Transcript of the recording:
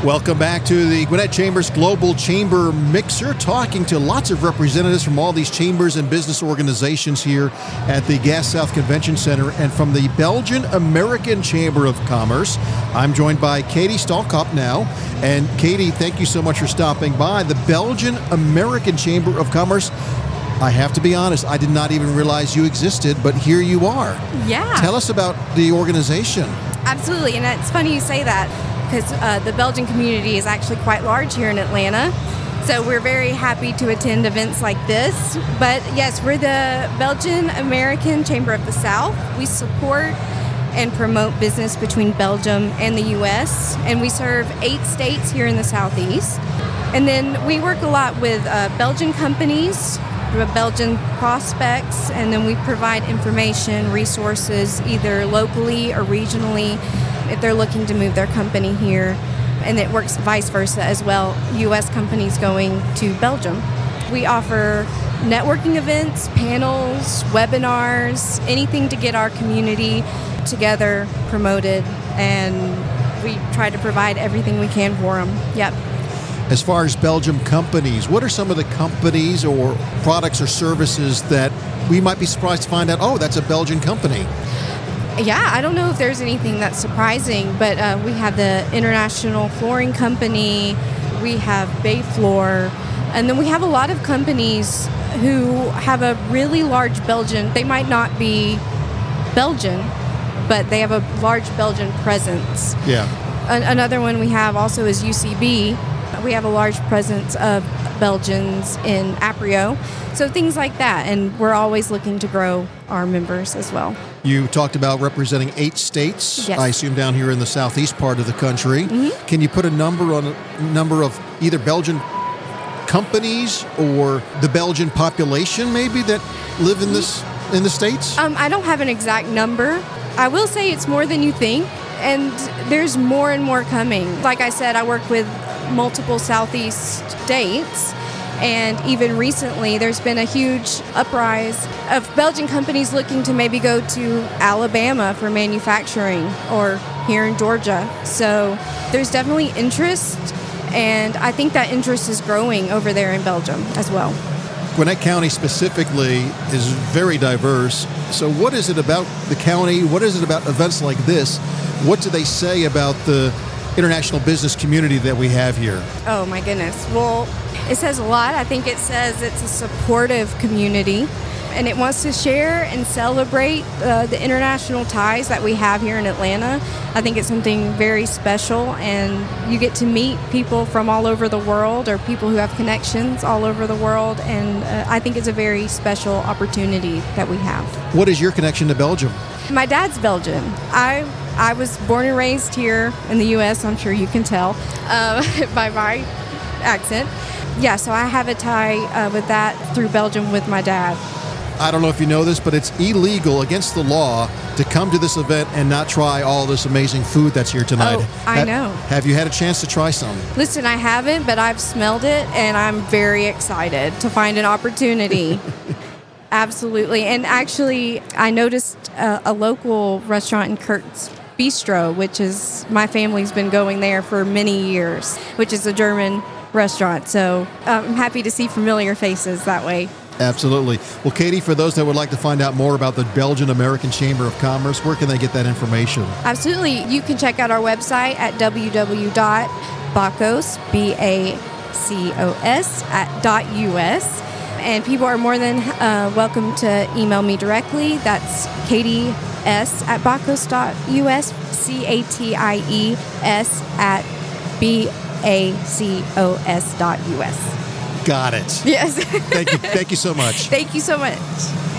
Welcome back to the Gwinnett Chamber's Global Chamber Mixer, talking to lots of representatives from all these chambers and business organizations here at the Gas South Convention Center and from the Belgian American Chamber of Commerce. I'm joined by Katie Stalkop now. And Katie, thank you so much for stopping by. The Belgian American Chamber of Commerce, I have to be honest, I did not even realize you existed, but here you are. Yeah. Tell us about the organization. Absolutely, and it's funny you say that because the Belgian community is actually quite large here in Atlanta. So we're very happy to attend events like this. But yes, we're the Belgian American Chamber of the South. We support and promote business between Belgium and the U.S., and we serve 8 states here in the Southeast. And then we work a lot with Belgian companies, Belgian prospects, and then we provide information, resources, either locally or regionally, if they're looking to move their company here. And it works vice versa as well, U.S. companies going to Belgium. We offer networking events, panels, webinars, anything to get our community together, promoted, and we try to provide everything we can for them. Yep. As far as Belgium companies, what are some of the companies or products or services that we might be surprised to find out, oh, that's a Belgian company? Yeah, I don't know if there's anything that's surprising, but we have the International Flooring Company, we have Bayfloor, and then we have a lot of companies who have a really large Belgian, they might not be Belgian, but they have a large Belgian presence. Yeah. Another one we have also is UCB. We have a large presence of Belgians in Aprio. So things like that. And we're always looking to grow our members as well. You talked about representing 8 states, yes. I assume down here in the southeast part of the country. Mm-hmm. Can you put a number on a number of either Belgian companies or the Belgian population maybe that live in in the states? I don't have an exact number. I will say it's more than you think. And there's more and more coming. Like I said, I work with multiple Southeast states, and even recently there's been a huge uprise of Belgian companies looking to maybe go to Alabama for manufacturing or here in Georgia. So there's definitely interest, and I think that interest is growing over there in Belgium as well. Gwinnett County specifically is very diverse. So what is it about the county? What is it about events like this? What do they say about the international business community that we have here? Oh my goodness. Well, it says a lot. I think it says it's a supportive community, and it wants to share and celebrate the international ties that we have here in Atlanta. I think it's something very special, and you get to meet people from all over the world or people who have connections all over the world, and I think it's a very special opportunity that we have. What is your connection to Belgium? My dad's Belgian. I was born and raised here in the U.S., I'm sure you can tell by my accent. Yeah, so I have a tie with that through Belgium with my dad. I don't know if you know this, but it's illegal, against the law, to come to this event and not try all this amazing food that's here tonight. Oh, I know. Have you had a chance to try some? Listen, I haven't, but I've smelled it, and I'm very excited to find an opportunity. Absolutely. And actually, I noticed a local restaurant in Kurt's Bistro, which is, my family's been going there for many years, which is a German restaurant. So I'm happy to see familiar faces that way. Absolutely. Well, Katie, for those that would like to find out more about the Belgian American Chamber of Commerce, where can they get that information? Absolutely. You can check out our website at www.bacos, BACOS.us. And people are more than welcome to email me directly. That's KatieS@bacos.us, CATIES@BACOS.us. Got it. Yes. Thank you so much. Thank you so much.